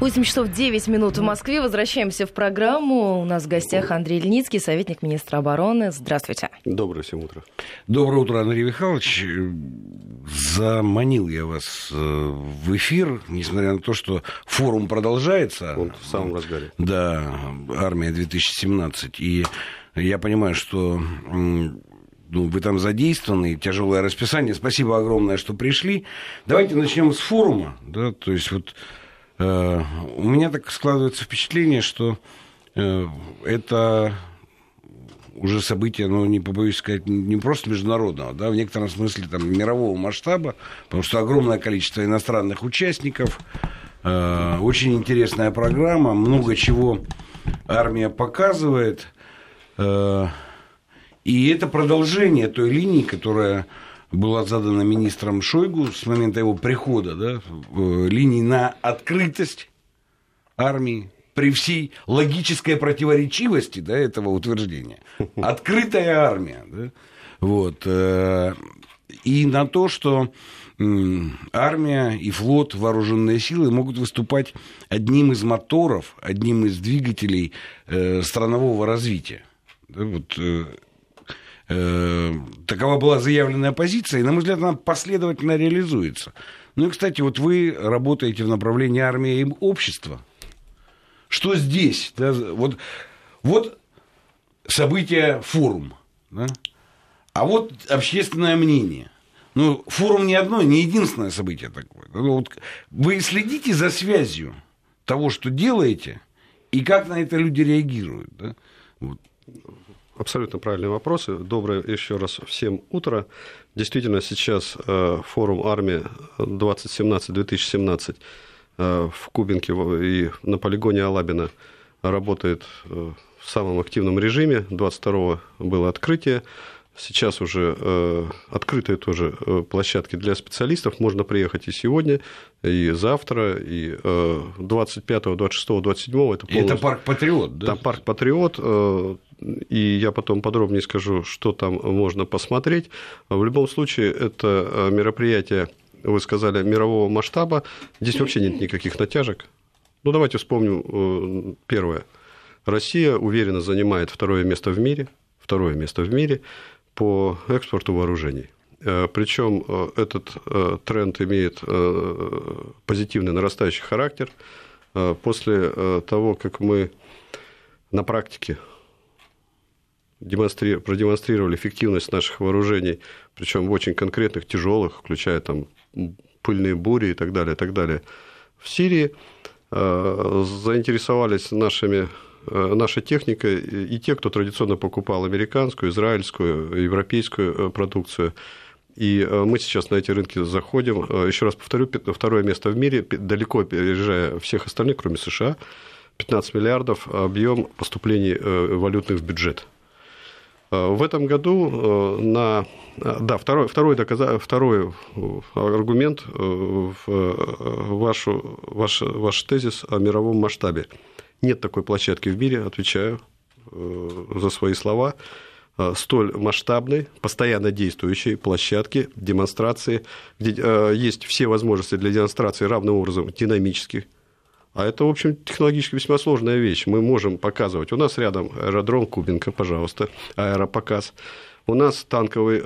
8 часов 9 минут в Москве. Возвращаемся в программу. У нас в гостях Андрей Ильницкий, советник министра обороны. Здравствуйте. Доброе всем утро. Доброе утро, Андрей Михайлович. Заманил я вас в эфир, несмотря на то, что форум продолжается. Он в самом разгаре. Да, «Армия-2017». И я понимаю, что вы там задействованы, тяжелое расписание. Спасибо огромное, что пришли. Давайте начнем с форума. Да, то есть вот у меня так складывается впечатление, что это уже событие, ну, не побоюсь сказать, не просто международного, да, в некотором смысле там, мирового масштаба, потому что огромное количество иностранных участников, очень интересная программа, много чего армия показывает, и это продолжение той линии, которая была задана министром Шойгу с момента его прихода, да, линии на открытость армии при всей логической противоречивости, да, этого утверждения. Открытая армия. Да, вот, и на то, что армия и флот, вооруженные силы могут выступать одним из моторов, одним из двигателей странового развития. Да, вот, такова была заявленная позиция, и, на мой взгляд, она последовательно реализуется. Ну и, кстати, вот вы работаете в направлении армии и общества. Что здесь? Да? Вот событие форум, да? А вот общественное мнение. Ну, форум не одно, не единственное событие такое. Вот вы следите за связью того, что делаете, и как на это люди реагируют. Да? Вот. Абсолютно правильные вопросы. Доброе еще раз всем утро. Действительно, сейчас форум «Армия 2017-2017» в Кубинке и на полигоне Алабино работает в самом активном режиме. 22-го было открытие. Сейчас уже открытые тоже площадки для специалистов. Можно приехать и сегодня, и завтра, и 25-го, 26-го, 27-го. Это парк «Патриот», да? Там парк «Патриот». И я потом подробнее скажу, что там можно посмотреть. В любом случае, это мероприятие, вы сказали, мирового масштаба. Здесь вообще нет никаких натяжек. Ну, давайте вспомним первое. Россия уверенно занимает второе место в мире по экспорту вооружений. Причем этот тренд имеет позитивный нарастающий характер. После того, как мы на практике продемонстрировали эффективность наших вооружений, причем в очень конкретных, тяжелых, включая там пыльные бури и так далее, в Сирии, заинтересовались нашей техникой и те, кто традиционно покупал американскую, израильскую, европейскую продукцию. И мы сейчас на эти рынки заходим. Еще раз повторю, второе место в мире, далеко опережая всех остальных, кроме США, 15 миллиардов объем поступлений валютных в бюджет. В этом году второй аргумент в ваш тезис о мировом масштабе. Нет такой площадки в мире, отвечаю за свои слова, столь масштабной, постоянно действующей площадки демонстрации, где есть все возможности для демонстрации равным образом динамических. А это, в общем, технологически весьма сложная вещь. Мы можем показывать. У нас рядом аэродром Кубинка, пожалуйста, аэропоказ. У нас танковый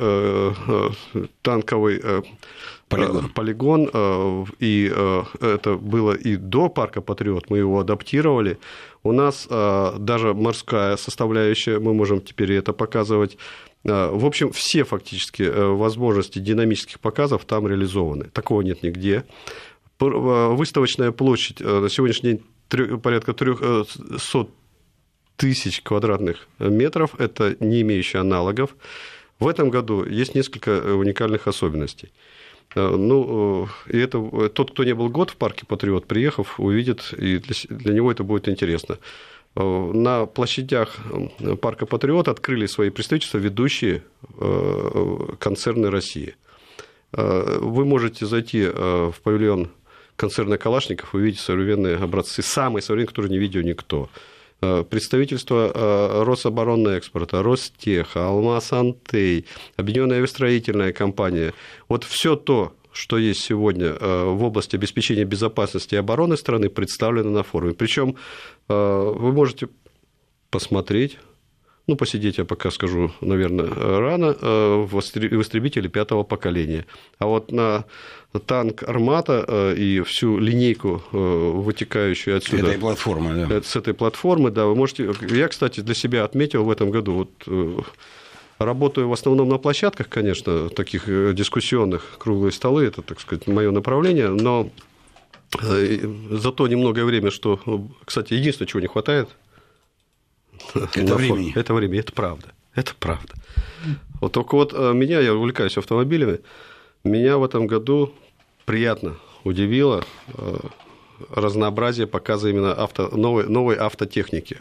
полигон, и это было и до парка «Патриот», мы его адаптировали. У нас даже морская составляющая, мы можем теперь это показывать. В общем, все фактически возможности динамических показов там реализованы. Такого нет нигде. Выставочная площадь на сегодняшний день порядка 300 тысяч квадратных метров, это не имеющие аналогов. В этом году есть несколько уникальных особенностей. Ну, и это тот, кто не был год в парке «Патриот», приехав, увидит, и для него это будет интересно. На площадях парка «Патриот» открыли свои представительства ведущие концерны России. Вы можете зайти в павильон концерна «Калашников» и увидеть современные образцы, самые современные, которые не видел никто. Представительство Рособоронэкспорта, Ростеха, Алмаз-Антей, Объединенная авиастроительная компания. Вот все то, что есть сегодня в области обеспечения безопасности и обороны страны, представлено на форуме. Причем вы можете посмотреть, посидеть, я пока скажу, наверное, рано, в истребителе 5-го поколения. А вот на танк «Армата» и всю линейку, вытекающую отсюда... Этой платформы, да. С этой платформы, да, вы можете... Я, кстати, для себя отметил в этом году, работаю в основном на площадках, конечно, таких дискуссионных, круглые столы, это, так сказать, мое направление, но за то немногое время, что, кстати, единственное, чего не хватает... Это времени. Это время, это правда. Это правда. Вот только я увлекаюсь автомобилями, меня в этом году приятно удивило разнообразие показа именно новой автотехники.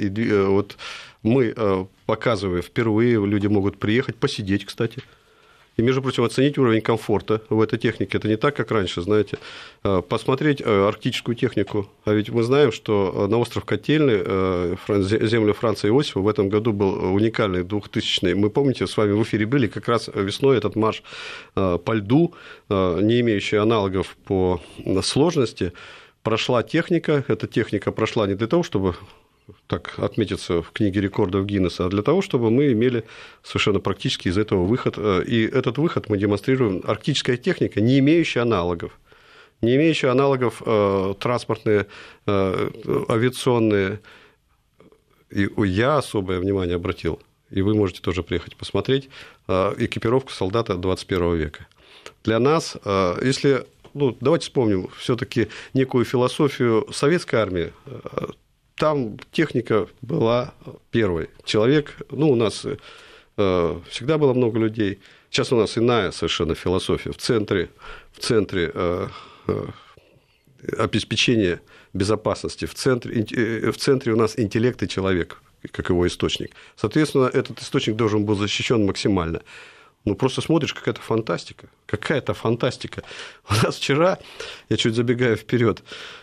Мы показываем впервые, люди могут приехать, посидеть, кстати. И, между прочим, оценить уровень комфорта в этой технике. Это не так, как раньше, знаете. Посмотреть арктическую технику. А ведь мы знаем, что на остров Котельный, землю Франца Иосифа, в этом году был уникальный 2000-й. Мы, помните, с вами в эфире были как раз весной этот марш по льду, не имеющий аналогов по сложности. Прошла техника. Эта техника прошла не для того, чтобы... так отметиться в книге рекордов Гиннесса, а для того, чтобы мы имели совершенно практически из этого выход. И этот выход мы демонстрируем. Арктическая техника, не имеющая аналогов. Не имеющая аналогов транспортные, авиационные. И я особое внимание обратил, и вы можете тоже приехать посмотреть, экипировку солдата 21 века. Для нас, если... давайте вспомним все-таки некую философию советской армии. Там техника была первой. Человек, у нас всегда было много людей. Сейчас у нас иная совершенно философия. В центре обеспечения безопасности, в центре у нас интеллект и человек, как его источник. Соответственно, этот источник должен был защищен максимально. Просто смотришь, какая-то фантастика. Какая-то фантастика. У нас вчера, я чуть забегаю вперед,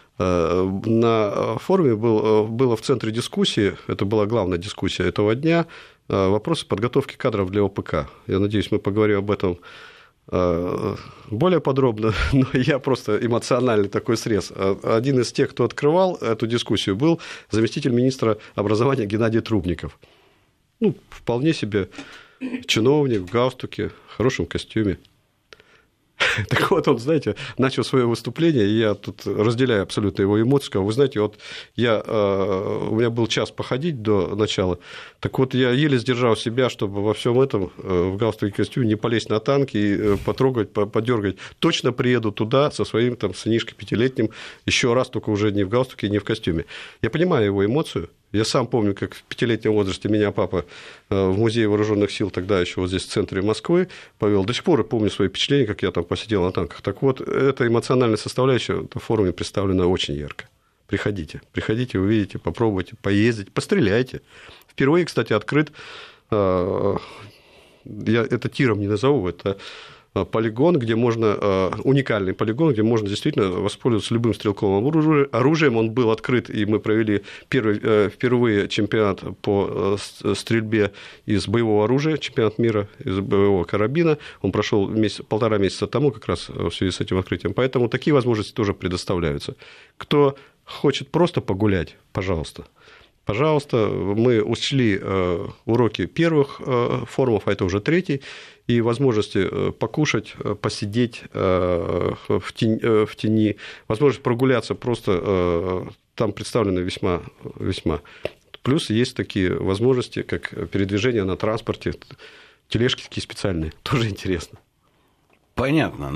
на форуме было в центре дискуссии, это была главная дискуссия этого дня, вопросы подготовки кадров для ОПК. Я надеюсь, мы поговорим об этом более подробно, но я просто эмоциональный такой срез. Один из тех, кто открывал эту дискуссию, был заместитель министра образования Геннадий Трубников. Вполне себе чиновник в галстуке, в хорошем костюме. Так вот, он, знаете, начал свое выступление, и я тут разделяю абсолютно его эмоции, сказал: вы знаете, у меня был час походить до начала, так вот я еле сдержал себя, чтобы во всем этом в галстуке и костюме не полезть на танк и потрогать, подергать. Точно приеду туда со своим сынишкой 5-летним, еще раз, только уже не в галстуке, не в костюме. Я понимаю его эмоцию. Я сам помню, как в 5-летнем возрасте меня папа в Музее вооруженных сил, тогда еще вот здесь в центре Москвы, повел. До сих пор помню свои впечатления, как я там посидел на танках. Так вот, эта эмоциональная составляющая на форуме представлена очень ярко. Приходите, увидите, попробуйте, поездите, постреляйте. Впервые, кстати, открыт, я это тиром не назову, это полигон, где можно, уникальный полигон, где можно действительно воспользоваться любым стрелковым оружием. Он был открыт, и мы провели впервые чемпионат по стрельбе из боевого оружия, чемпионат мира из боевого карабина. Он прошел полтора месяца тому, как раз в связи с этим открытием. Поэтому такие возможности тоже предоставляются. Кто хочет просто погулять, пожалуйста. Пожалуйста, мы учли уроки первых форумов, а это уже третий, и возможности покушать, посидеть в тени, возможность прогуляться просто там представлены весьма. Плюс есть такие возможности, как передвижение на транспорте, тележки такие специальные, тоже интересно. Понятно.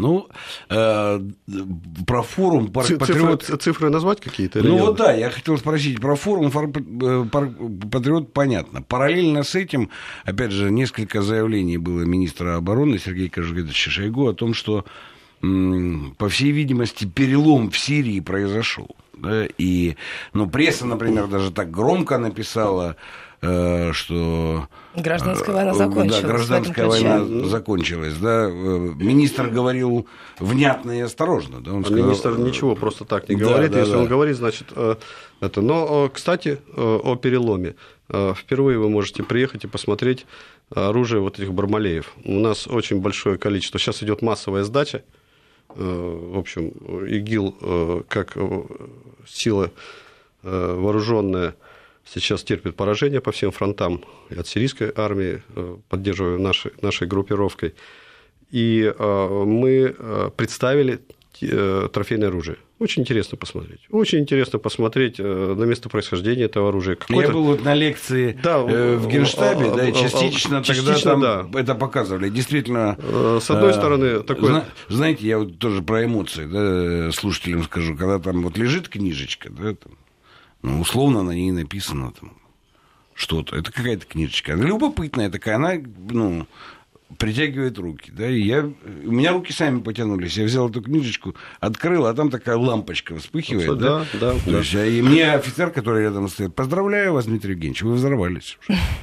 Про форум «Патриот». Цифры назвать какие-то? Да, я хотел спросить про форум «Патриот», понятно. Параллельно с этим, опять же, несколько заявлений было министра обороны Сергея Кожугетовича Шойгу о том, что, по всей видимости, перелом в Сирии произошел. Да? И пресса, например, даже так громко написала, что гражданская война закончилась. Да, гражданская война закончилась. Да. Министр говорил внятно и осторожно. Да, он сказал... Министр ничего просто так не говорит. Если он говорит, значит, это. Но, кстати, о переломе. Впервые вы можете приехать и посмотреть оружие вот этих Бармалеев. У нас очень большое количество. Сейчас идет массовая сдача. в общем, ИГИЛ как сила вооруженная сейчас терпит поражение по всем фронтам, и от сирийской армии, поддерживаемой нашей группировкой. И мы представили трофейное оружие. Очень интересно посмотреть. Очень интересно посмотреть на место происхождения этого оружия. Я был вот на лекции в Генштабе, да, и частично тогда там это показывали. Действительно... С одной стороны, такое... Знаете, я вот тоже про эмоции, да, слушателям скажу. Когда там вот лежит книжечка, да, там, ну, условно на ней написано там что-то. Это какая-то книжечка. Она любопытная такая, она, ну... притягивает руки, да, и у меня руки сами потянулись, я взял эту книжечку, открыл, а там такая лампочка вспыхивает, да, да. И мне офицер, который рядом стоит: поздравляю вас, Дмитрий Евгеньевич, вы взорвались.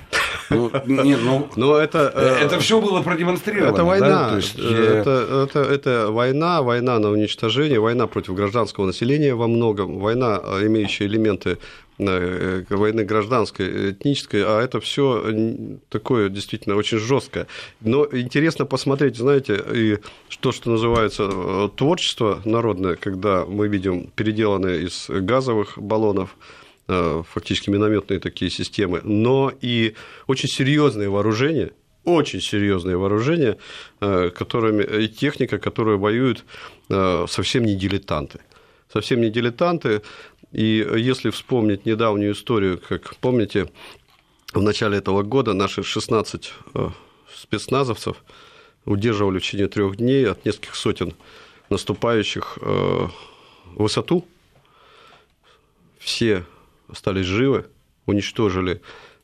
Это все было продемонстрировано. Это война, да? То есть, это война на уничтожение, война против гражданского населения во многом, война, имеющая элементы войны гражданской, этнической, а это все такое действительно очень жесткое. Но интересно посмотреть, знаете, и то, что называется творчество народное, когда мы видим переделанные из газовых баллонов фактически минометные такие системы, но и очень серьезные вооружения, которыми, и техника, которую воюют совсем не дилетанты. Совсем не дилетанты. И если вспомнить недавнюю историю, как помните, в начале этого года наши 16 спецназовцев удерживали в течение 3 дней от нескольких сотен наступающих высоту. Все остались живы, уничтожили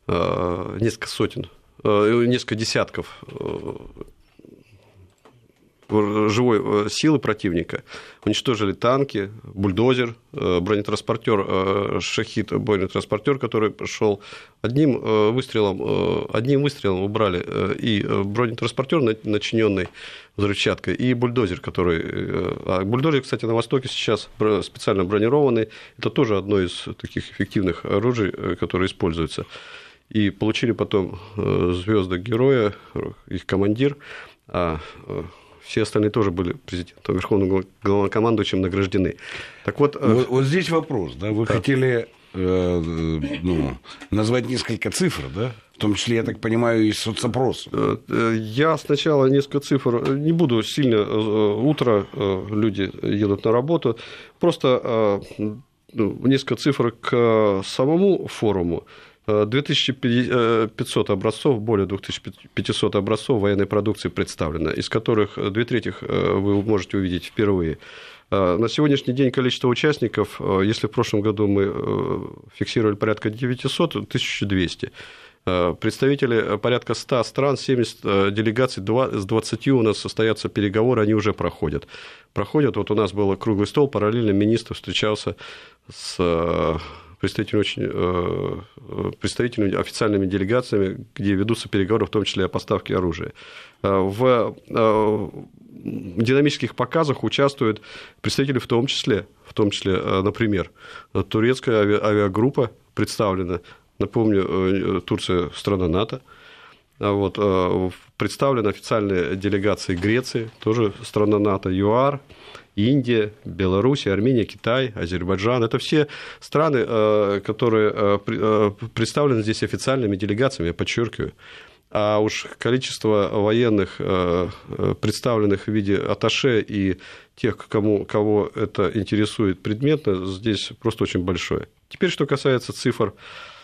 несколько десятков живой силы противника, уничтожили танки, бульдозер, бронетранспортер «Шахид», бронетранспортер, который шел одним выстрелом убрали и бронетранспортер, начиненный взрывчаткой, и бульдозер, бульдозер, кстати, на Востоке сейчас специально бронированный, это тоже одно из таких эффективных оружий, которое используется. И получили потом звезды героя, их командир, все остальные тоже были президентом, верховным главнокомандующим награждены. Так вот здесь вопрос, да? Вы хотели назвать несколько цифр, да? В том числе, я так понимаю, из соцопроса. Я сначала несколько цифр, не буду сильно, утро люди едут на работу, просто несколько цифр к самому форуму. 2500 образцов, более 2500 образцов военной продукции представлено, из которых 2/3 вы можете увидеть впервые. На сегодняшний день количество участников, если в прошлом году мы фиксировали порядка 900, 1200. Представители порядка 100 стран, 70 делегаций, с 20 у нас состоятся переговоры, они уже проходят. Вот у нас был круглый стол, параллельно министр встречался с представителями, официальными делегациями, где ведутся переговоры, в том числе о поставке оружия. В динамических показах участвуют представители в том числе, например, турецкая авиагруппа представлена. Напомню, Турция – страна НАТО. Представлены официальные делегации Греции, тоже страна НАТО, ЮАР, Индия, Беларусь, Армения, Китай, Азербайджан. Это все страны, которые представлены здесь официальными делегациями, я подчеркиваю. А уж количество военных, представленных в виде атташе, и тех, кого это интересует предметно, здесь просто очень большое. Теперь, что касается цифр.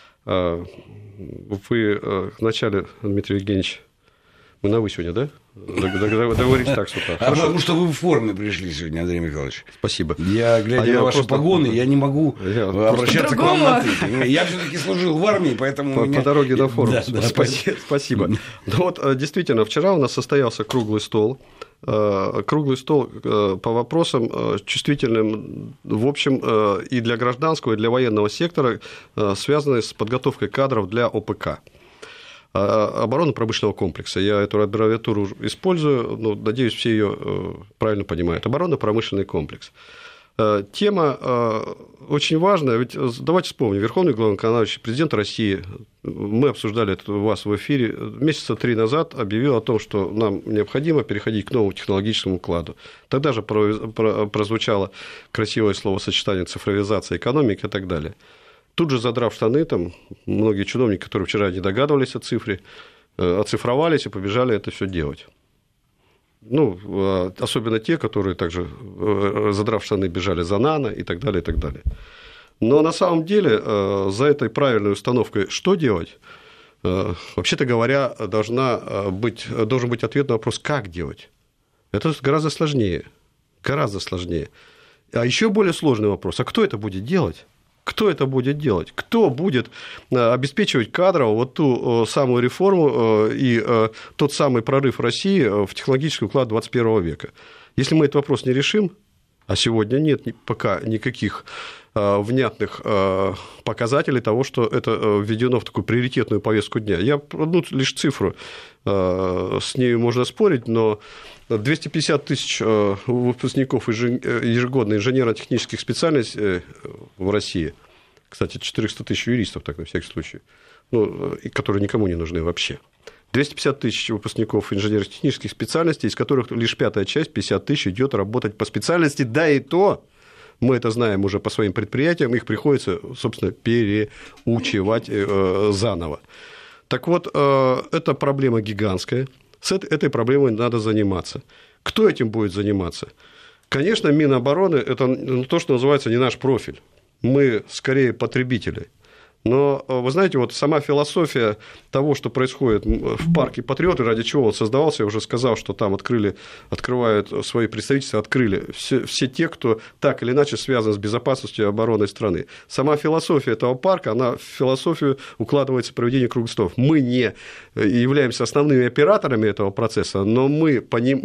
Вы вначале, Дмитрий Евгеньевич, мы на «вы» сегодня, да? Договорились так с утра. Потому что вы в форме пришли сегодня, Андрей Михайлович. Спасибо. Я, глядя на ваши погоны, я не могу обращаться к вам на «ты». Я все-таки служил в армии, поэтому... По дороге на форум. Спасибо. Действительно, вчера у нас состоялся круглый стол. Круглый стол по вопросам чувствительным, в общем, и для гражданского, и для военного сектора, связанные с подготовкой кадров для ОПК. Оборонно-промышленного комплекса. Я эту аббревиатуру использую, но, надеюсь, все ее правильно понимают. Оборонно-промышленный комплекс. Тема очень важная, ведь давайте вспомним, Верховный Главнокомандующий, президент России, мы обсуждали это у вас в эфире, месяца 3 назад объявил о том, что нам необходимо переходить к новому технологическому укладу. Тогда же прозвучало красивое словосочетание цифровизация экономики и так далее. Тут же, задрав штаны, там, многие чиновники, которые вчера не догадывались о цифре, оцифровались и побежали это все делать. Ну, особенно те, которые также, задрав штаны, бежали за нано и так далее, и так далее. Но на самом деле за этой правильной установкой что делать, вообще-то говоря, должен быть ответ на вопрос, как делать. Это гораздо сложнее, гораздо сложнее. А еще более сложный вопрос, а кто это будет делать? Кто это будет делать? Кто будет обеспечивать кадрово вот ту самую реформу и тот самый прорыв России в технологический уклад 21 века? Если мы этот вопрос не решим, а сегодня нет пока никаких внятных показателей того, что это введено в такую приоритетную повестку дня. Я одну лишь цифру, с ней можно спорить, но 250 тысяч выпускников ежегодно инженерно-технических специальностей в России, кстати, 400 тысяч юристов, так на всякий случай, ну, которые никому не нужны вообще. 250 тысяч выпускников инженерно-технических специальностей, из которых лишь 5-я часть, 50 тысяч, идет работать по специальности, да и то, мы это знаем уже по своим предприятиям, их приходится, собственно, переучивать заново. Так вот, это проблема гигантская. С этой проблемой надо заниматься. Кто этим будет заниматься? Конечно, Минобороны – это то, что называется не наш профиль. Мы скорее потребители. Но, вы знаете, вот сама философия того, что происходит в парке «Патриоты», ради чего он создавался, я уже сказал, что там открывают свои представительства, открыли все те, кто так или иначе связан с безопасностью и обороной страны. Сама философия этого парка, она в философию укладывается проведение круглых столов. Мы не являемся основными операторами этого процесса, но мы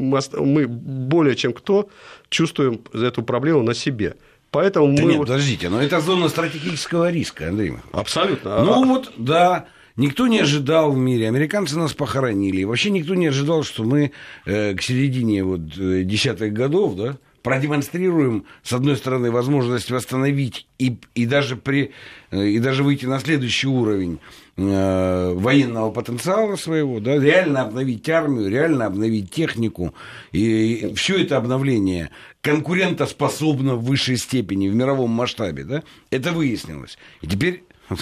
более чем кто чувствуем эту проблему на себе. Поэтому нет, подождите, но это зона стратегического риска, Андрей Михайлович. Абсолютно. Ну вот, да, никто не ожидал в мире, американцы нас похоронили, и вообще никто не ожидал, что мы к середине десятых годов, да, продемонстрируем, с одной стороны, возможность восстановить и даже выйти на следующий уровень военного потенциала своего, да, реально обновить армию, реально обновить технику, и все это обновление конкурентоспособно в высшей степени, в мировом масштабе, да, это выяснилось. И теперь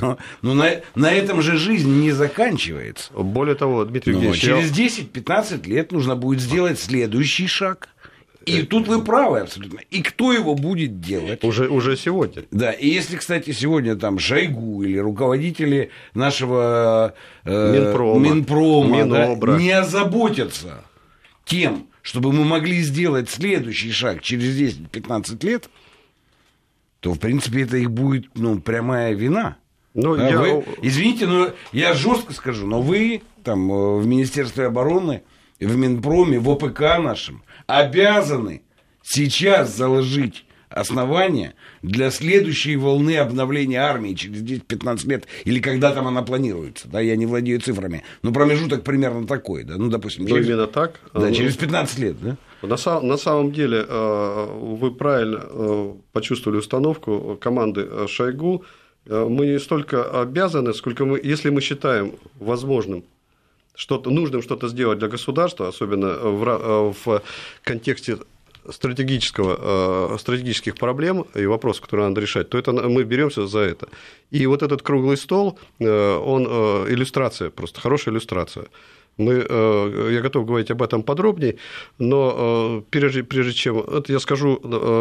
на этом же жизнь не заканчивается. Более того, Дмитрий Евгеньевич, через 10-15 лет нужно будет сделать следующий шаг. И тут вы правы абсолютно. И кто его будет делать? Уже сегодня. Да, и если, кстати, сегодня там Шойгу или руководители нашего Минпрома да, не озаботятся тем, чтобы мы могли сделать следующий шаг через 10-15 лет, то, в принципе, это их будет прямая вина. Извините, но я жестко скажу, но вы там в Министерстве обороны, в Минпроме, в ОПК нашем обязаны сейчас заложить основания для следующей волны обновления армии через 10-15 лет, или когда там она планируется, да, я не владею цифрами, но промежуток примерно такой, да, допустим, именно так, через 15 лет, да. На самом деле, вы правильно почувствовали установку команды Шойгу. Мы не столько обязаны, сколько если мы считаем возможным нужным что-то сделать для государства, особенно в контексте стратегических проблем и вопросов, которые надо решать, то это мы беремся за это. И вот этот круглый стол, он иллюстрация, просто хорошая иллюстрация. Я готов говорить об этом подробнее, но прежде чем это я скажу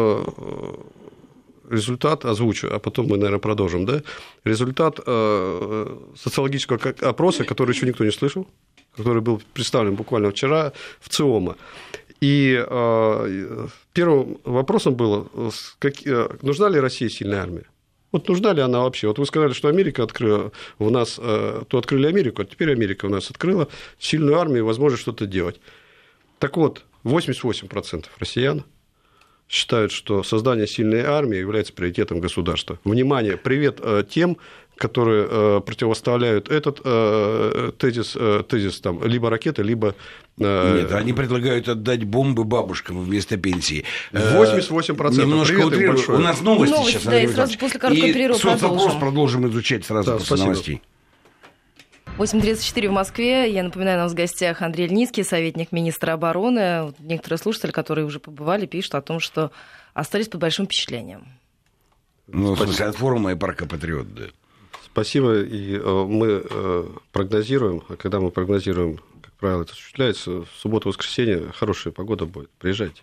результат, озвучу, а потом мы, наверное, продолжим. Да? Результат социологического опроса, который еще никто не слышал, который был представлен буквально вчера в ЦИОМа. И первым вопросом было, нужна ли России сильная армия? Вот нужна ли она вообще? Вот вы сказали, что Америка открыла в нас, то открыли Америку, а теперь Америка у нас открыла сильную армию и возможность что-то делать. Так вот, 88% россиян считают, что создание сильной армии является приоритетом государства. Внимание, привет тем, которые противоставляют этот тезис там, либо ракеты, либо... Нет, они предлагают отдать бомбы бабушкам вместо пенсии. 88%. Немножко утрирую. У нас новости сейчас. Да, и сразу после короткого перерыва соцопрос продолжим изучать сразу после новостей. 8:34 в Москве. Я напоминаю, у нас в гостях Андрей Ильницкий, советник министра обороны. Некоторые слушатели, которые уже побывали, пишут о том, что остались под большим впечатлением. Ну, в смысле, от форума и парка «Патриот», да. Спасибо. И мы прогнозируем, а когда мы прогнозируем, как правило, это осуществляется, в субботу-воскресенье хорошая погода будет. Приезжайте.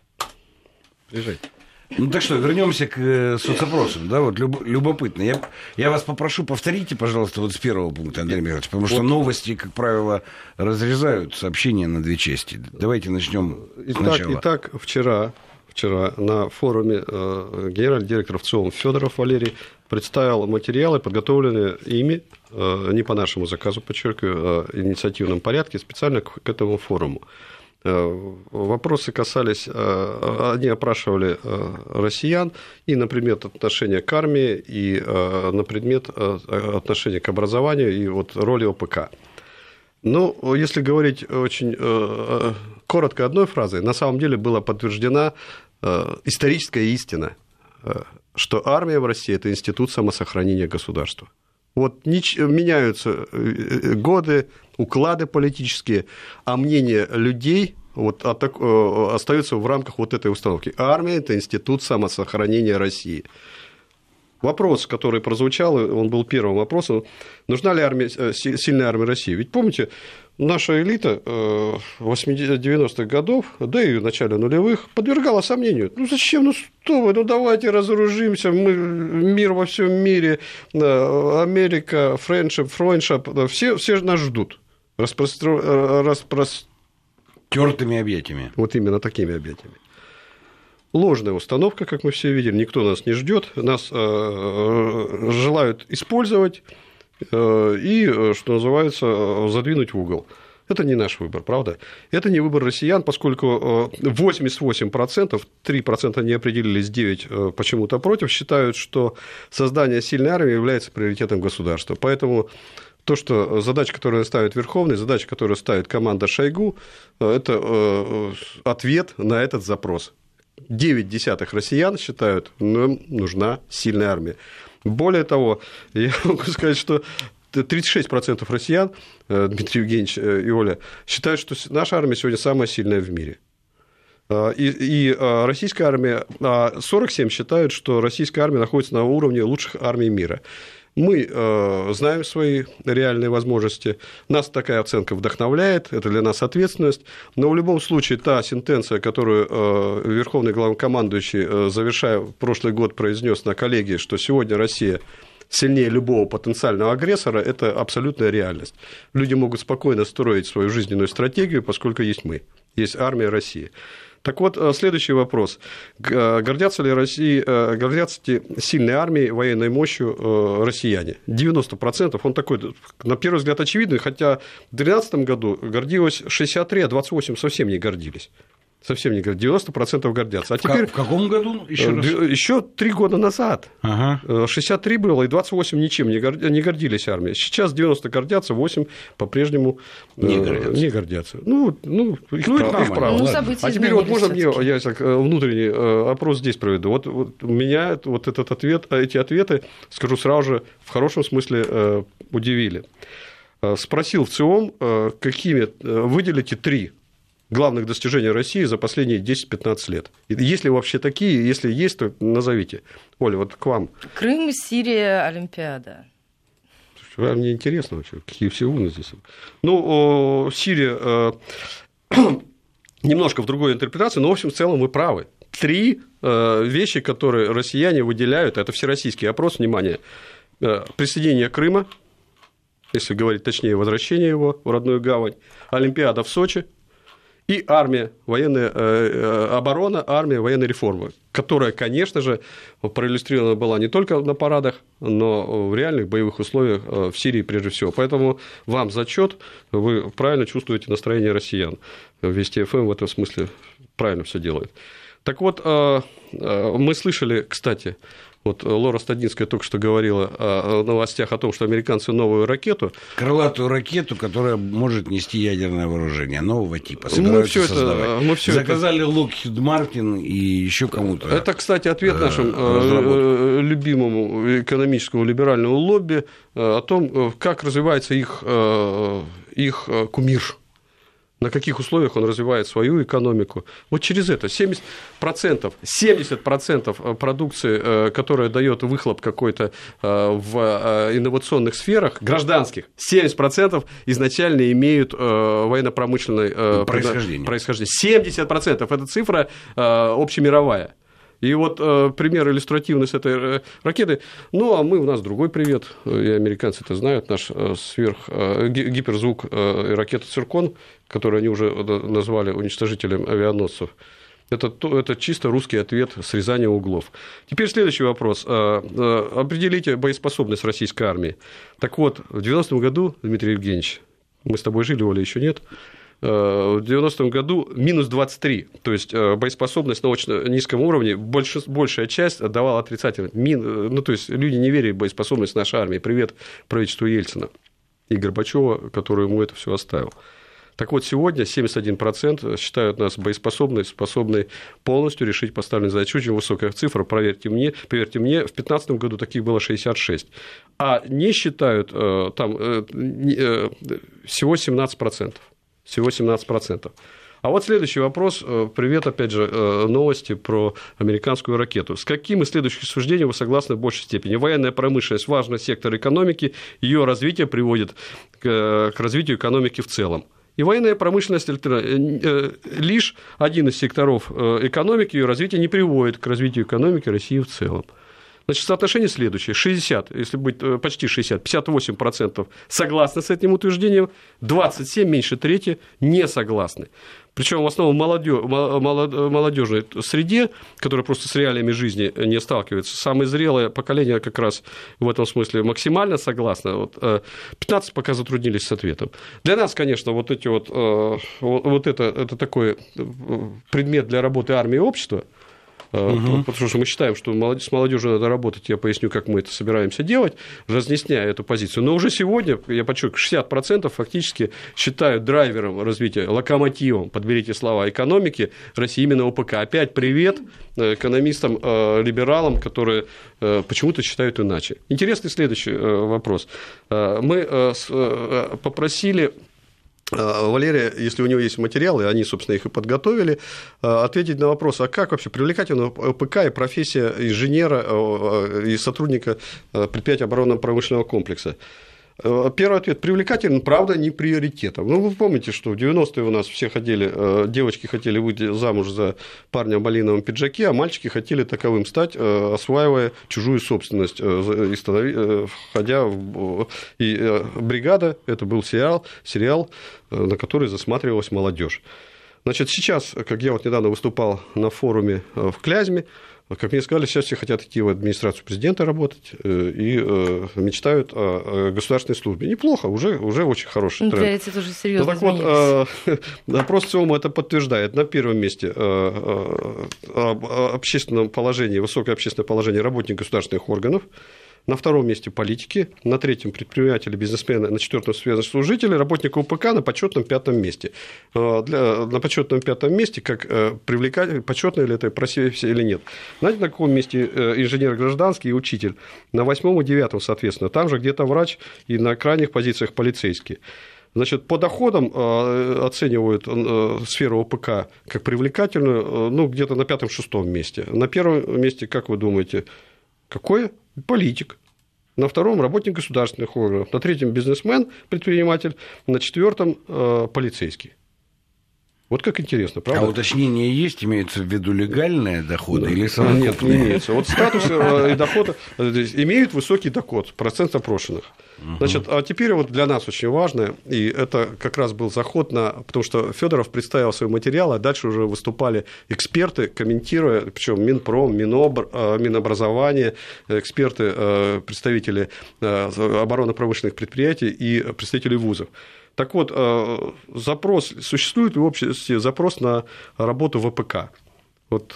Ну так что, вернемся к соцопросам, да, вот любопытно. Я вас попрошу, повторите, пожалуйста, вот с первого пункта, Андрей Михайлович, потому что новости, как правило, разрезают сообщения на две части. Давайте начнем сначала. Итак, вчера на форуме генеральный директор ВЦИОМ Федоров Валерий представил материалы, подготовленные ими, не по нашему заказу, подчеркиваю, а в инициативном порядке, специально к этому форуму. Вопросы касались, они опрашивали россиян и на предмет отношения к армии, и на предмет отношения к образованию, и вот роли ОПК. Ну, если говорить очень коротко одной фразой, на самом деле была подтверждена историческая истина, что армия в России – это институт самосохранения государства. Вот меняются годы, уклады политические, а мнение людей вот остается в рамках вот этой установки. Армия – это институт самосохранения России. Вопрос, который прозвучал, он был первым вопросом, нужна ли сильная армия России? Ведь помните, наша элита 90-х годов, да и в начале нулевых, подвергала сомнению. Ну зачем, ну что вы, ну давайте разоружимся, мир во всем мире, Америка, френдшип, все же нас ждут. Тёртыми объятиями. Вот именно такими объятиями. Ложная установка, как мы все видели, никто нас не ждет, нас желают использовать и, что называется, задвинуть в угол. Это не наш выбор, правда? Это не выбор россиян, поскольку 88%, 3% не определились, 9% почему-то против, считают, что создание сильной армии является приоритетом государства. Поэтому то, что задача, которую ставит Верховный, задача, которую ставит команда Шойгу, это ответ на этот запрос. 9/10 россиян считают, нам нужна сильная армия. Более того, я могу сказать, что 36% россиян, Дмитрий Евгеньевич и Оля, считают, что наша армия сегодня самая сильная в мире. И российская армия, 47% считают, что российская армия находится на уровне лучших армий мира. Мы знаем свои реальные возможности, нас такая оценка вдохновляет, это для нас ответственность, но в любом случае та сентенция, которую Верховный Главнокомандующий, завершая прошлый год, произнес на коллегии, что сегодня Россия сильнее любого потенциального агрессора, это абсолютная реальность. Люди могут спокойно строить свою жизненную стратегию, поскольку есть мы, есть армия России. Так вот, следующий вопрос. Гордятся ли сильной армией, военной мощью россияне? 90%. Он такой, на первый взгляд, очевидный, хотя в 2012 году гордилось 63%, а 28% совсем не гордились. Совсем не гордились. 90% гордятся. А теперь, в каком году? Еще 3 года назад. Ага. 63 было, и 28 ничем не гордились армией. Сейчас 90 гордятся, 8 по-прежнему не гордятся. Ну, их право. Ну, а теперь вот можно мне, я внутренний опрос здесь проведу. Вот меня вот этот ответ, эти ответы, скажу сразу же, в хорошем смысле удивили. Спросил ВЦИОМ, выделите 3 главных достижений России за последние 10-15 лет. Есть ли вообще такие? Если есть, то назовите. Оля, вот к вам. Крым, Сирия, Олимпиада. Мне интересно вообще, какие все умные здесь. Ну, Сирия немножко в другой интерпретации, но, в общем, в целом вы правы. 3 вещи, которые россияне выделяют, это всероссийский опрос, внимание, присоединение Крыма, если говорить точнее, возвращение его в родную гавань, Олимпиада в Сочи, и армия, военная оборона, армия, военная реформа, которая, конечно же, проиллюстрирована была не только на парадах, но в реальных боевых условиях в Сирии прежде всего. Поэтому вам зачет, вы правильно чувствуете настроение россиян. Вести ФМ в этом смысле правильно все делает. Так вот, мы слышали, кстати, вот Лора Стадинская только что говорила о новостях о том, что американцы новую ракету... Крылатую ракету, которая может нести ядерное вооружение нового типа. Собираются создавать. Заказали Lockheed Martin и еще кому-то. Это, кстати, ответ нашему любимому экономическому либеральному лобби о том, как развивается их кумир. На каких условиях он развивает свою экономику. Вот через это 70% продукции, которая дает выхлоп какой-то в инновационных сферах, гражданских, 70% изначально имеют военно-промышленное происхождение. 70% – это цифра общемировая. И вот пример иллюстративный с этой ракеты. Ну, а у нас другой привет, и американцы это знают, наш гиперзвук и ракета «Циркон», которую они уже назвали уничтожителем авианосцев. Это чисто русский ответ срезания углов. Теперь следующий вопрос. Определите боеспособность российской армии. Так вот, в 90-м году, Дмитрий Евгеньевич, мы с тобой жили, Оля еще нет, в 90-м году минус 23, то есть боеспособность на очень низком уровне, большая часть давала отрицательно. Ну, то есть люди не верили в боеспособность нашей армии. Привет правительству Ельцина и Горбачева, который ему это все оставил. Так вот, сегодня 71% считают нас боеспособной, способной полностью решить поставленные задачи. Очень высокая цифра, поверьте мне, в 2015 году таких было 66. А не считают там всего 17%. Всего 17%. А вот следующий вопрос. Привет, опять же, новости про американскую ракету. С каким из следующих суждений вы согласны в большей степени? Военная промышленность – важный сектор экономики, ее развитие приводит к развитию экономики в целом. И военная промышленность лишь один из секторов экономики, ее развитие не приводит к развитию экономики России в целом. Значит, соотношение следующее. 60, если быть почти 60, 58% согласны с этим утверждением, 27, меньше трети, не согласны. Причем в основном в молодежной среде, которая просто с реалиями жизни не сталкивается, самое зрелое поколение как раз в этом смысле максимально согласно. Вот, 15 пока затруднились с ответом. Для нас, конечно, вот это такой предмет для работы армии и общества. Потому что мы считаем, что с молодежью надо работать, я поясню, как мы это собираемся делать, разъясняя эту позицию. Но уже сегодня, я подчеркиваю, 60% фактически считают драйвером развития, локомотивом, подберите слова, экономики России именно ОПК. Опять привет экономистам, либералам, которые почему-то считают иначе. Интересный следующий вопрос. Мы попросили Валерия, если у него есть материалы, они, собственно, их и подготовили, ответить на вопрос, а как вообще привлекательна ОПК и профессия инженера и сотрудника предприятия оборонно-промышленного комплекса? Первый ответ – привлекательен, правда, не приоритетом. Ну, вы помните, что в 90-е у нас все девочки хотели выйти замуж за парня в малиновом пиджаке, а мальчики хотели таковым стать, осваивая чужую собственность, входя в «Бригада», это был сериал, на который засматривалась молодежь. Значит, сейчас, как я вот недавно выступал на форуме в Клязьме, как мне сказали, сейчас все хотят идти в администрацию президента работать и мечтают о государственной службе. Неплохо, уже очень хороший тренд. Это уже серьезно изменилось. Опрос ЦИОМа это подтверждает. На первом месте общественном положении, высокое общественное положение работников государственных органов. На втором месте политики, на третьем предприниматели, бизнесмены, на четвертом священнослужители, работники УПК на почетном пятом месте. На почетном пятом месте, как привлекать, почетная ли это профессия или нет. Знаете, на каком месте инженер гражданский и учитель? На 8-м и 9-м, соответственно. Там же где-то врач и на крайних позициях полицейский. Значит, по доходам оценивают сферу ОПК как привлекательную, ну, где-то на 5-6 месте. На первом месте, как вы думаете, какое? Политик. На втором – работник государственных органов. На третьем – бизнесмен, предприниматель. На четвертом – полицейский. Вот как интересно, правда? А уточнение есть? Имеются в виду легальные доходы или совокупные? Нет, не имеется. Вот статус и доход имеют высокий доход, процент опрошенных. Значит, а теперь вот для нас очень важно, и это как раз был заход потому что Федоров представил свой материал, а дальше уже выступали эксперты, комментируя, причем Минпром, Минобразование, эксперты, представители оборонно-промышленных предприятий и представители вузов. Так вот, существует в обществе запрос на работу в ОПК. Вот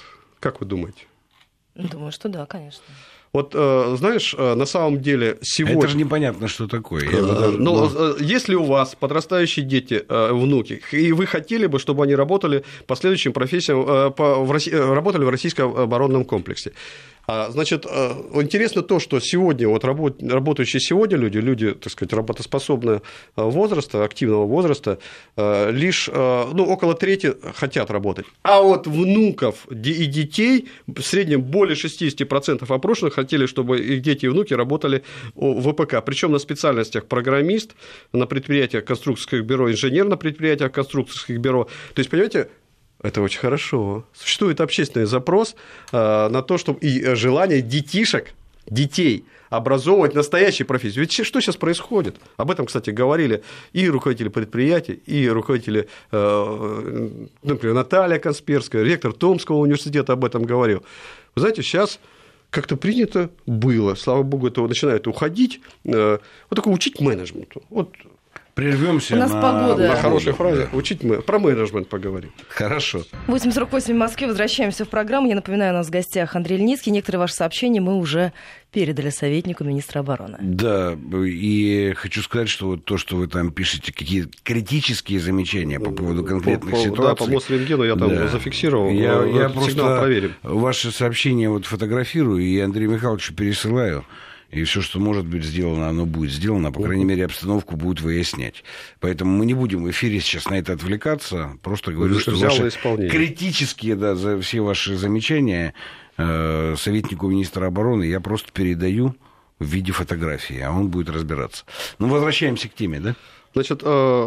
Как вы думаете? Думаю, что да, конечно. Вот, знаешь, на самом деле сегодня... Это же непонятно, что такое. Если у вас подрастающие дети, внуки, и вы хотели бы, чтобы они работали по следующим профессиям, работали в российском оборонном комплексе. Значит, интересно то, что сегодня, вот работающие сегодня люди, так сказать, работоспособного возраста, активного возраста, лишь около трети хотят работать. А вот внуков и детей, в среднем более 60% опрошенных хотели, чтобы их дети и внуки работали в ВПК. Причем на специальностях программист, на предприятиях конструкторских бюро, инженер на предприятиях конструкторских бюро. То есть, понимаете, это очень хорошо. Существует общественный запрос на то, чтобы и желание детей образовывать настоящие профессии. Ведь что сейчас происходит? Об этом, кстати, говорили и руководители предприятий, и руководители, например, Наталья Касперская, ректор Томского университета об этом говорил. Вы знаете, сейчас как-то принято было, слава богу, это начинает уходить, вот такое учить менеджменту. Вот. Прервемся на хорошей фразе. Учить мы про менеджмент поговорим. Хорошо. 8:48 в Москве. Возвращаемся в программу. Я напоминаю, у нас в гостях Андрей Ильницкий. Некоторые ваши сообщения мы уже передали советнику министра обороны. Да, и хочу сказать, что вот то, что вы там пишете, какие критические замечания по поводу конкретных ситуаций. Да, по Мосрентгену я там зафиксировал. Я просто ваши сообщения вот фотографирую и Андрею Михайловичу пересылаю. И все, что может быть сделано, оно будет сделано. По крайней мере, обстановку будет выяснять. Поэтому мы не будем в эфире сейчас на это отвлекаться. Просто говорю, что ваши критические, за все ваши замечания советнику министра обороны я просто передаю в виде фотографии, а он будет разбираться. Возвращаемся к теме, да? Значит,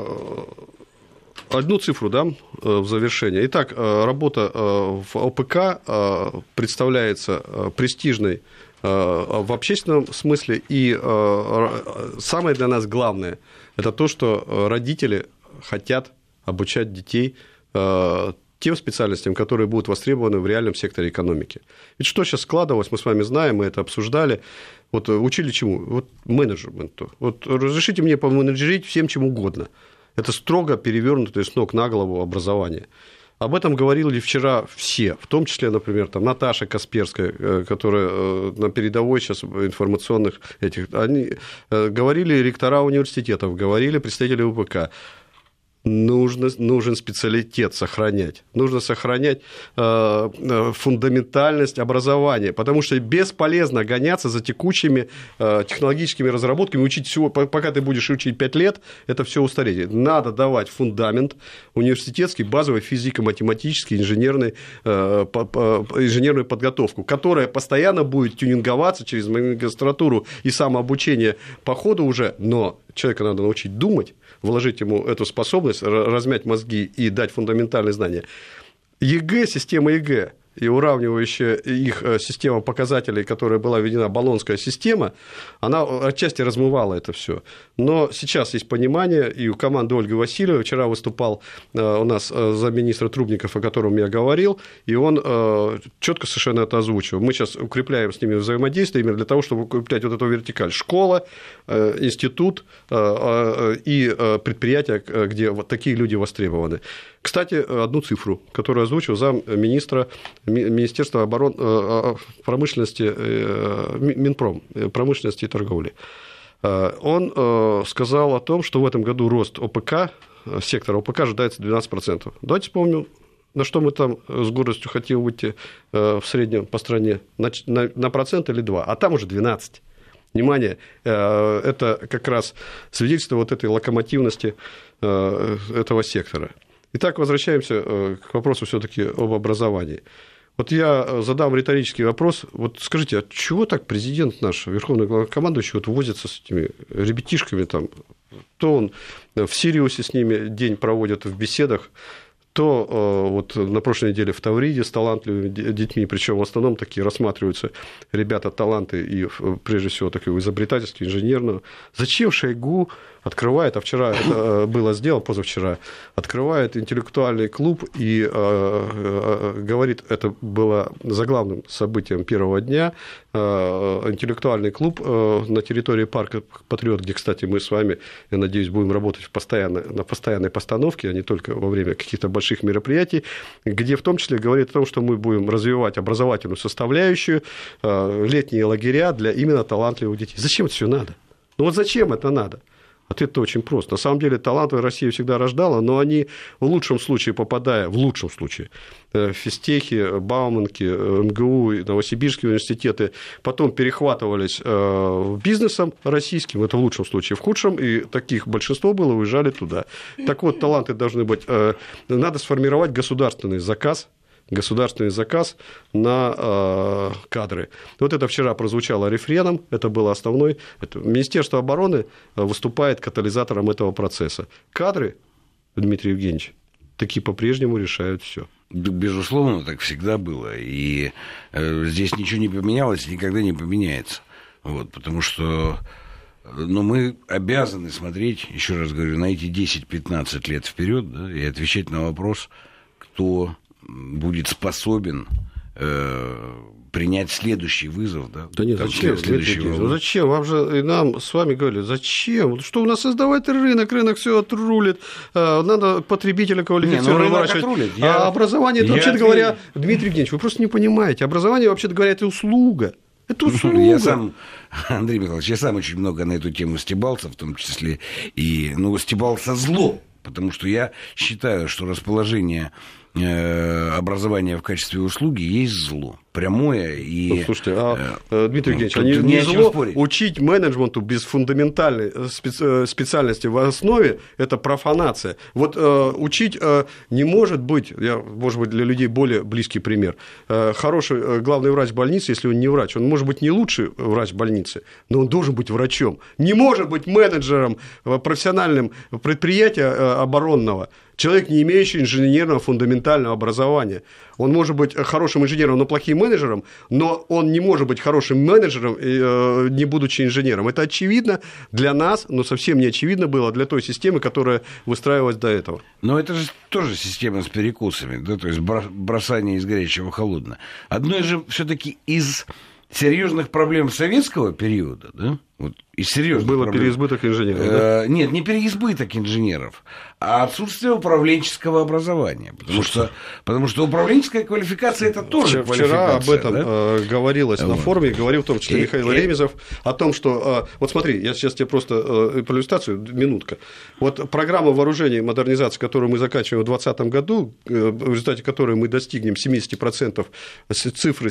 одну цифру дам в завершение. Итак, работа в ОПК представляется престижной в общественном смысле, и самое для нас главное – это то, что родители хотят обучать детей тем специальностям, которые будут востребованы в реальном секторе экономики. Ведь что сейчас складывалось, мы с вами знаем, мы это обсуждали. Вот учили чему? Вот менеджменту. Вот разрешите мне поменеджерить всем чем угодно. Это строго перевернутое с ног на голову образование. Об этом говорили вчера все, в том числе, например, там, Наташа Касперская, которая на передовой сейчас информационных этих. Они говорили ректора университетов, говорили представители УПК. Нужен специалитет сохранять. Нужно сохранять фундаментальность образования, потому что бесполезно гоняться за текущими технологическими разработками, учить всего, пока ты будешь учить 5 лет, это все устареет. Надо давать фундамент университетский, базовый физико-математический, инженерную подготовку, которая постоянно будет тюнинговаться через магистратуру и самообучение по ходу уже, но человека надо научить думать, вложить ему эту способность, размять мозги и дать фундаментальные знания. ЕГЭ, система ЕГЭ и уравнивающая их система показателей, которая была введена, Болонская система, она отчасти размывала это все. Но сейчас есть понимание, и у команды Ольги Васильевой, вчера выступал у нас замминистра Трубников, о котором я говорил, и он четко совершенно это озвучил. Мы сейчас укрепляем с ними взаимодействие именно для того, чтобы укреплять вот эту вертикаль. Школа, институт и предприятия, где вот такие люди востребованы. Кстати, одну цифру, которую озвучил замминистра Министерства промышленности, Минпром, промышленности и торговли. Он сказал о том, что в этом году рост ОПК, сектора ОПК ожидается 12%. Давайте вспомним, на что мы там с гордостью хотим выйти в среднем по стране, на процент или 2, а там уже 12%. Внимание, это как раз свидетельство вот этой локомотивности этого сектора. Итак, возвращаемся к вопросу все-таки об образовании. Вот я задам риторический вопрос. Вот скажите, а чего так президент наш, верховный главнокомандующий, вот возится с этими ребятишками там? То он в Сириусе с ними день проводит в беседах, то вот на прошлой неделе в Тавриде с талантливыми детьми, причем в основном такие рассматриваются ребята таланты и прежде всего такого изобретательского, инженерного. Зачем Шойгу открывает, а вчера это было сделано, позавчера, открывает интеллектуальный клуб и говорит, это было заглавным событием первого дня, интеллектуальный клуб на территории парка «Патриот», где, кстати, мы с вами, я надеюсь, будем работать на постоянной постановке, а не только во время каких-то больших мероприятий, где в том числе говорит о том, что мы будем развивать образовательную составляющую, летние лагеря для именно талантливых детей. Зачем это все надо? Ну вот зачем это надо? Ответ-то очень прост. На самом деле таланты Россия всегда рождала, но они в лучшем случае, попадая в физтехи, Бауманки, МГУ, Новосибирские университеты, потом перехватывались бизнесом российским, это в лучшем случае, в худшем, и таких большинство было, уезжали туда. Так вот, таланты должны быть... Надо сформировать государственный заказ на кадры. Вот это вчера прозвучало рефреном, это было основной. Министерство обороны выступает катализатором этого процесса. Кадры, Дмитрий Евгеньевич, таки по-прежнему решают все. Безусловно, так всегда было. И здесь ничего не поменялось, никогда не поменяется. Вот, потому что мы обязаны смотреть, еще раз говорю, на эти 10-15 лет вперед, да, и отвечать на вопрос, кто будет способен принять следующий вызов. Да нет, зачем? Ну зачем? Вам же и нам с вами говорили, зачем? Что у нас создавать рынок все отрулит, надо потребителя квалифицированно выращивать. А образование, это, вообще-то говоря, Дмитрий Евгеньевич, вы просто не понимаете, образование, вообще-то говоря, это услуга. Это услуга. Андрей Михайлович, я сам очень много на эту тему стебался, в том числе, и стебался зло, потому что я считаю, что расположение образования в качестве услуги есть зло. Прямое и... слушайте, Дмитрий Евгеньевич, не зло учить менеджменту без фундаментальной специальности в основе – это профанация. Вот учить не может быть, может быть, для людей более близкий пример. Хороший главный врач больницы, если он не врач, он может быть не лучший врач больницы, но он должен быть врачом. Не может быть менеджером профессиональным предприятия оборонного человек, не имеющий инженерного фундаментального образования. Он может быть хорошим инженером, но плохим менеджером, но он не может быть хорошим менеджером, не будучи инженером. Это очевидно для нас, но совсем не очевидно было для той системы, которая выстраивалась до этого. Но это же тоже система с перекусами, да, то есть бросание из горячего в холодное. Одно же все-таки из серьезных проблем советского периода, да, вот из серьезных было проблем. Переизбыток инженеров. Да? Нет, не переизбыток инженеров, а отсутствие управленческого образования. Потому что управленческая квалификация – это тоже квалификация. Вчера об этом говорилось на форуме, говорил в том числе Михаил Ремезов, о том, что… Вот смотри, я сейчас тебе просто про иллюстрацию, минутка. Вот программа вооружения и модернизации, которую мы заканчиваем в 2020 году, в результате которой мы достигнем 70%, цифры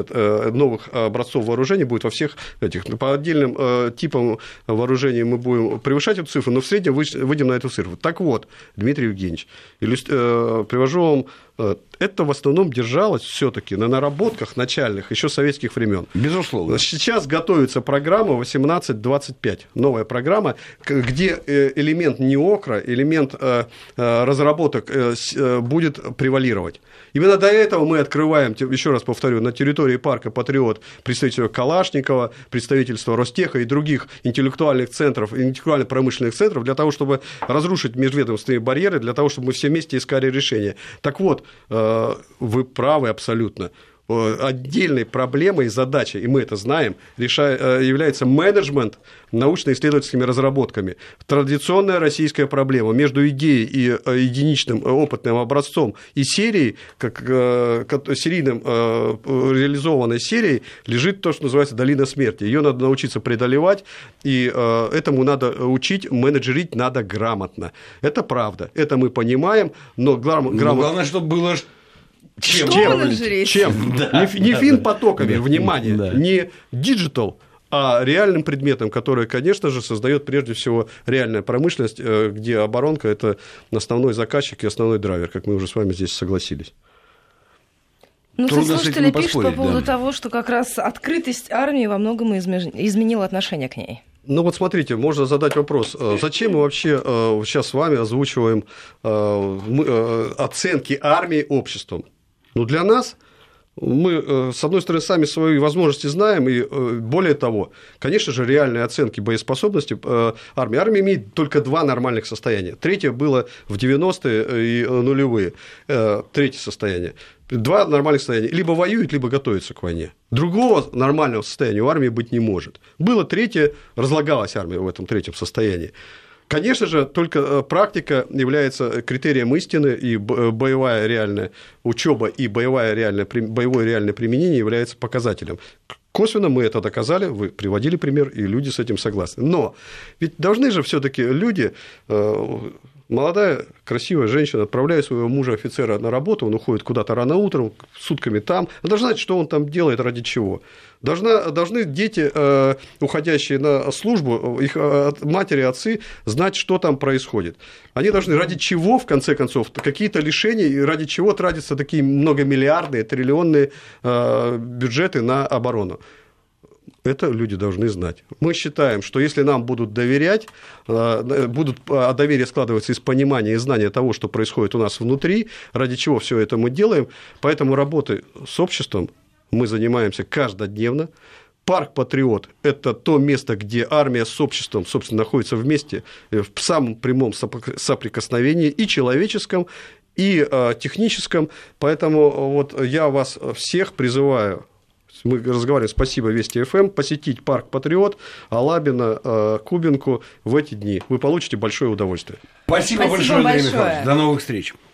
70 новых образцов вооружений будет во всех этих… По отдельным типам вооружений мы будем превышать эту цифру, но в среднем выйдем на эту цифру. Так вот, Дмитрий Евгеньевич, привожу вам… Это в основном держалось все-таки на наработках начальных еще советских времен. Безусловно. Сейчас готовится программа 18-25, новая программа, где элемент НИОКРа, элемент разработок будет превалировать. Именно до этого мы открываем, еще раз повторю, на территории парка «Патриот» представительство Калашникова, представительство Ростеха и других интеллектуальных центров, интеллектуально-промышленных центров для того, чтобы разрушить межведомственные барьеры, для того, чтобы мы все вместе искали решения. Так вот, вы правы абсолютно. Отдельной проблемой и задачей, и мы это знаем, является менеджмент научно-исследовательскими разработками. Традиционная российская проблема между идеей и единичным опытным образцом и серией, как серийным реализованной серией, лежит то, что называется долина смерти. Ее надо научиться преодолевать, и этому надо учить, менеджерить надо грамотно. Это правда, это мы понимаем, но главное, чтобы было... Чем? Да. Не финпотоками, внимание, не диджитал, а реальным предметом, который, конечно же, создает прежде всего реальная промышленность, где оборонка – это основной заказчик и основной драйвер, как мы уже с вами здесь согласились. Слушатели пишут по поводу того, что как раз открытость армии во многом изменила отношение к ней. Ну вот смотрите, можно задать вопрос, зачем мы вообще сейчас с вами озвучиваем оценки армии обществом? Ну, для нас Мы, с одной стороны, сами свои возможности знаем, и более того, конечно же, реальные оценки боеспособности армии. Армия имеет только 2 нормальных состояния. Третье было в 90-е и нулевые. Третье состояние. 2 нормальных состояния. Либо воюют, либо готовятся к войне. Другого нормального состояния у армии быть не может. Было третье, разлагалась армия в этом третьем состоянии. Конечно же, только практика является критерием истины, и боевая реальная учеба и боевое реальное применение является показателем. Косвенно мы это доказали, вы приводили пример, и люди с этим согласны. Но ведь должны же все-таки люди, молодая, красивая женщина, отправляя своего мужа-офицера на работу, он уходит куда-то рано утром, сутками там, она должна знать, что он там делает, ради чего. Должны дети, уходящие на службу, их матери, отцы, знать, что там происходит. Они должны, ради чего, в конце концов, какие-то лишения, и ради чего тратятся такие многомиллиардные, триллионные бюджеты на оборону. Это люди должны знать. Мы считаем, что если нам будут доверять, доверие складывается из понимания и знания того, что происходит у нас внутри, ради чего все это мы делаем, поэтому работой с обществом мы занимаемся каждодневно. Парк «Патриот» – это то место, где армия с обществом, собственно, находится вместе в самом прямом соприкосновении и человеческом, и техническом. Поэтому вот я вас всех призываю, мы разговариваем, спасибо Вести ФМ, посетить парк «Патриот», Алабино, Кубинку в эти дни. Вы получите большое удовольствие. Спасибо большое, Андрей Михайлович. До новых встреч.